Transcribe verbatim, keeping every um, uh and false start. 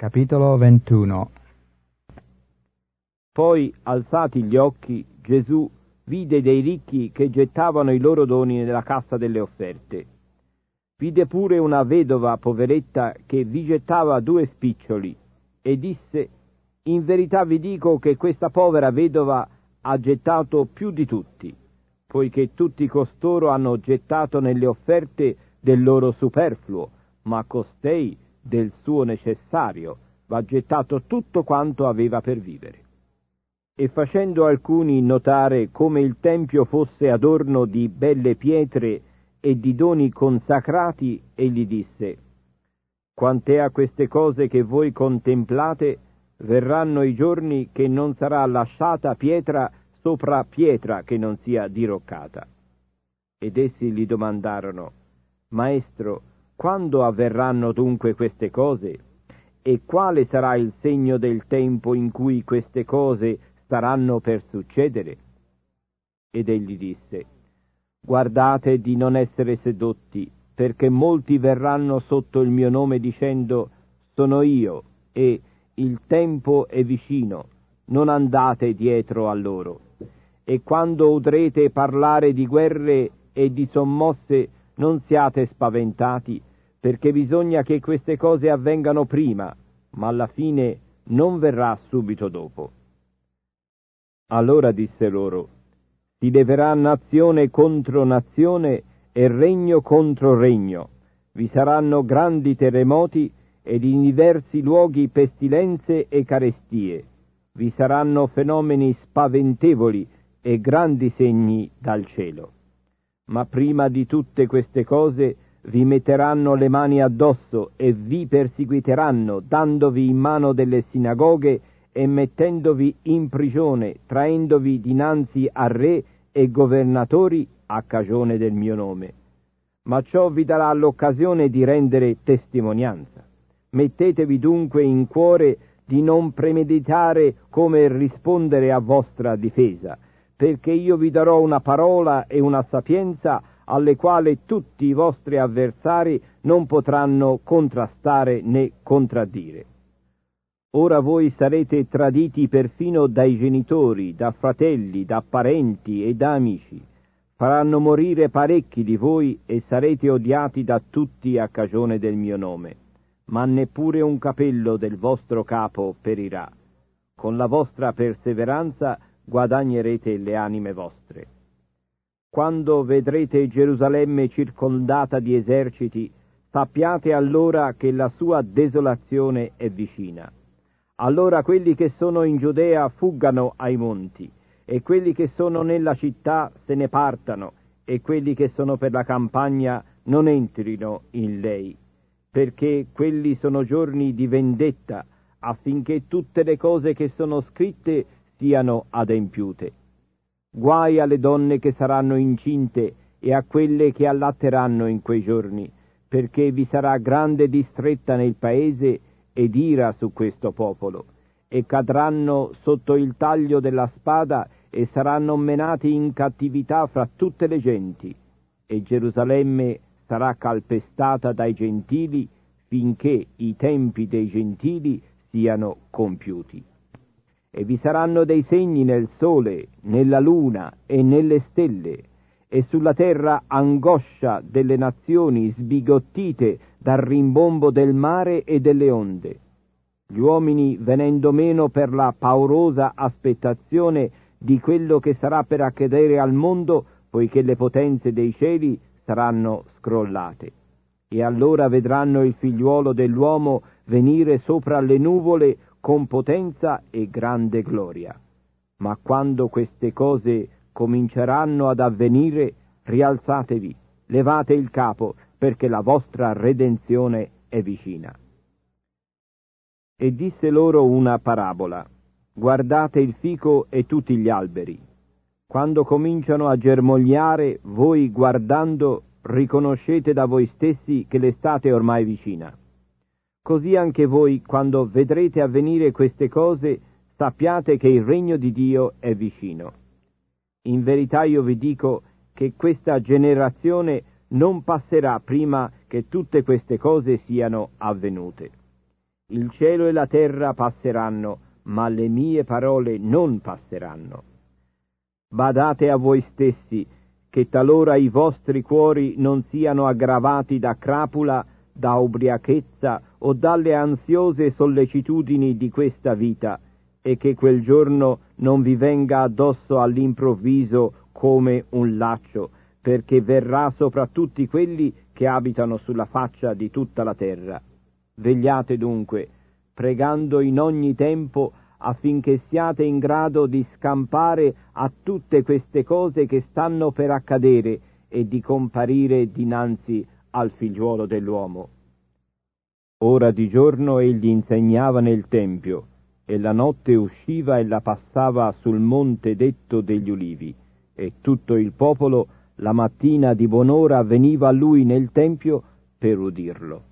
Capitolo ventuno. Poi, alzati gli occhi, Gesù vide dei ricchi che gettavano i loro doni nella cassa delle offerte. Vide pure una vedova poveretta che vi gettava due spiccioli e disse: in verità vi dico che questa povera vedova ha gettato più di tutti, poiché tutti costoro hanno gettato nelle offerte del loro superfluo, ma costei del suo necessario va gettato tutto quanto aveva per vivere. E facendo alcuni notare come il tempio fosse adorno di belle pietre e di doni consacrati, egli disse: quant'è a queste cose che voi contemplate, verranno i giorni che non sarà lasciata pietra sopra pietra che non sia diroccata. Ed essi gli domandarono: Maestro, quando avverranno dunque queste cose? E quale sarà il segno del tempo in cui queste cose staranno per succedere? Ed egli disse: guardate di non essere sedotti, perché molti verranno sotto il mio nome dicendo: sono io, e il tempo è vicino, non andate dietro a loro. E quando udrete parlare di guerre e di sommosse, non siate spaventati, perché bisogna che queste cose avvengano prima, ma alla fine non verrà subito dopo. Allora disse loro: si leverà nazione contro nazione e regno contro regno. Vi saranno grandi terremoti ed in diversi luoghi pestilenze e carestie. Vi saranno fenomeni spaventevoli e grandi segni dal cielo. Ma prima di tutte queste cose vi metteranno le mani addosso e vi perseguiteranno, dandovi in mano delle sinagoghe e mettendovi in prigione, traendovi dinanzi a re e governatori a cagione del mio nome. Ma ciò vi darà l'occasione di rendere testimonianza. Mettetevi dunque in cuore di non premeditare come rispondere a vostra difesa, perché io vi darò una parola e una sapienza alle quali tutti i vostri avversari non potranno contrastare né contraddire. Ora voi sarete traditi perfino dai genitori, da fratelli, da parenti e da amici. Faranno morire parecchi di voi e sarete odiati da tutti a cagione del mio nome. Ma neppure un capello del vostro capo perirà. Con la vostra perseveranza guadagnerete le anime vostre. Quando vedrete Gerusalemme circondata di eserciti, sappiate allora che la sua desolazione è vicina. Allora quelli che sono in Giudea fuggano ai monti, e quelli che sono nella città se ne partano, e quelli che sono per la campagna non entrino in lei, perché quelli sono giorni di vendetta, affinché tutte le cose che sono scritte siano adempiute. Guai alle donne che saranno incinte e a quelle che allatteranno in quei giorni, perché vi sarà grande distretta nel paese ed ira su questo popolo, e cadranno sotto il taglio della spada e saranno menati in cattività fra tutte le genti, e Gerusalemme sarà calpestata dai gentili finché i tempi dei gentili siano compiuti. E vi saranno dei segni nel sole, nella luna e nelle stelle, e sulla terra angoscia delle nazioni sbigottite dal rimbombo del mare e delle onde. Gli uomini venendo meno per la paurosa aspettazione di quello che sarà per accadere al mondo, poiché le potenze dei cieli saranno scrollate. E allora vedranno il figliuolo dell'uomo venire sopra le nuvole con potenza e grande gloria. Ma quando queste cose cominceranno ad avvenire, rialzatevi, levate il capo, perché la vostra redenzione è vicina. E disse loro una parabola: guardate il fico e tutti gli alberi. Quando cominciano a germogliare, voi guardando riconoscete da voi stessi che l'estate è ormai vicina. Così anche voi, quando vedrete avvenire queste cose, sappiate che il regno di Dio è vicino. In verità io vi dico che questa generazione non passerà prima che tutte queste cose siano avvenute. il cielo e la terra passeranno, ma le mie parole non passeranno. Badate a voi stessi, che talora i vostri cuori non siano aggravati da crapula, da ubriachezza o dalle ansiose sollecitudini di questa vita, e che quel giorno non vi venga addosso all'improvviso come un laccio, perché verrà sopra tutti quelli che abitano sulla faccia di tutta la terra. Vegliate dunque, pregando in ogni tempo, affinché siate in grado di scampare a tutte queste cose che stanno per accadere e di comparire dinanzi al figliuolo dell'uomo. Ora di giorno egli insegnava nel Tempio, e la notte usciva e la passava sul monte detto degli Ulivi, e tutto il popolo la mattina di buon'ora veniva a lui nel Tempio per udirlo.